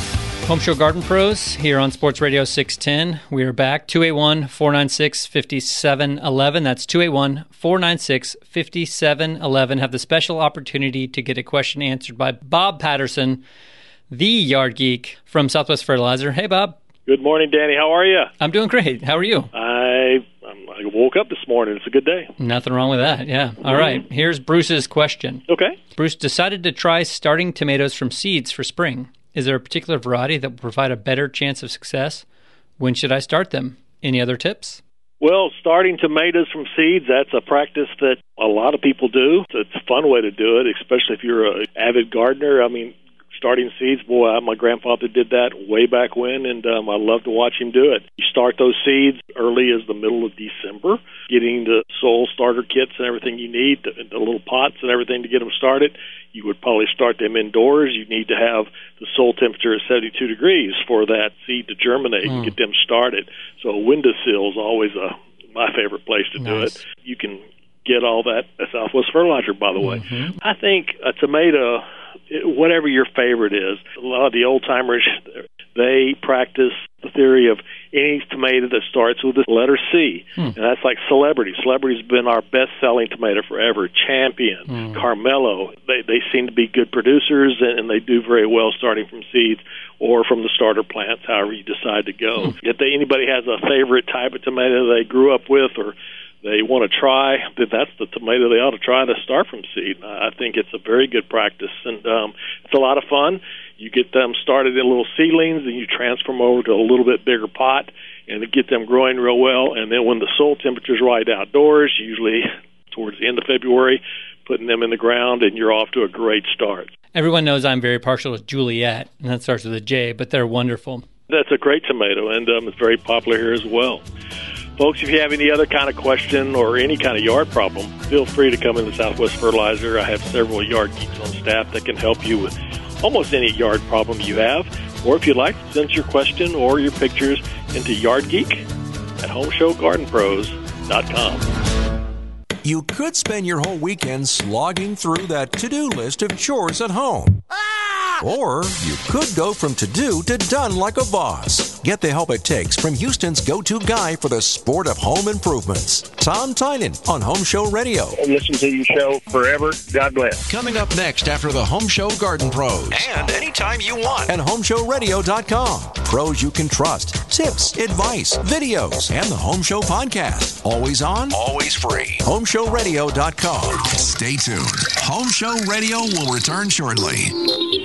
Home Show Garden Pros here on Sports Radio six ten. We are back. two eight one, four nine six, five seven one one. That's two eight one, four nine six, five seven one one. Have the special opportunity to get a question answered by Bob Patterson, the yard geek from Southwest Fertilizer. Hey, Bob. Good morning, Danny. How are you? I'm doing great. How are you? I, I woke up this morning. It's a good day. Nothing wrong with that, yeah. All right. Here's Bruce's question. Okay. Bruce decided to try starting tomatoes from seeds for spring. Is there a particular variety that will provide a better chance of success? When should I start them? Any other tips? Well, starting tomatoes from seeds, that's a practice that a lot of people do. It's a fun way to do it, especially if you're an avid gardener. I mean, starting seeds, boy, my grandfather did that way back when, and um, I love to watch him do it. You start those seeds early as the middle of December, getting the soil starter kits and everything you need, the, the little pots and everything to get them started. You would probably start them indoors. You need to have the soil temperature at seventy-two degrees for that seed to germinate mm. and get them started. So a windowsill is always a, my favorite place to nice. do it. You can get all that at Southwest Fertilizer, by the way. Mm-hmm. I think a tomato, whatever your favorite is, a lot of the old-timers, they practice the theory of any tomato that starts with the letter C, hmm. and that's like Celebrity. Celebrity's been our best-selling tomato forever. Champion, hmm. Carmelo, they they seem to be good producers, and, and they do very well starting from seeds or from the starter plants, however you decide to go. Hmm. If they, anybody has a favorite type of tomato they grew up with or they want to try, then that's the tomato they ought to try to start from seed. I think it's a very good practice, and um, it's a lot of fun. You get them started in little seedlings, and you transfer them over to a little bit bigger pot, and get them growing real well. And then when the soil temperature's right outdoors, usually towards the end of February, putting them in the ground, and you're off to a great start. Everyone knows I'm very partial to Juliet, and that starts with a J, but they're wonderful. That's a great tomato, and um, it's very popular here as well. Folks, if you have any other kind of question or any kind of yard problem, feel free to come into Southwest Fertilizer. I have several yard geeks on staff that can help you with almost any yard problem you have. Or if you'd like, send your question or your pictures into yardgeek at home show garden pros dot com. You could spend your whole weekend slogging through that to-do list of chores at home. Or you could go from to-do to done like a boss. Get the help it takes from Houston's go-to guy for the sport of home improvements, Tom Tynan on Home Show Radio. I've listened to your show forever. God bless. Coming up next after the Home Show Garden Pros. And anytime you want at home show radio dot com. Pros you can trust, tips, advice, videos, and the Home Show podcast. Always on, always free. home show radio dot com. Stay tuned. Home Show Radio will return shortly.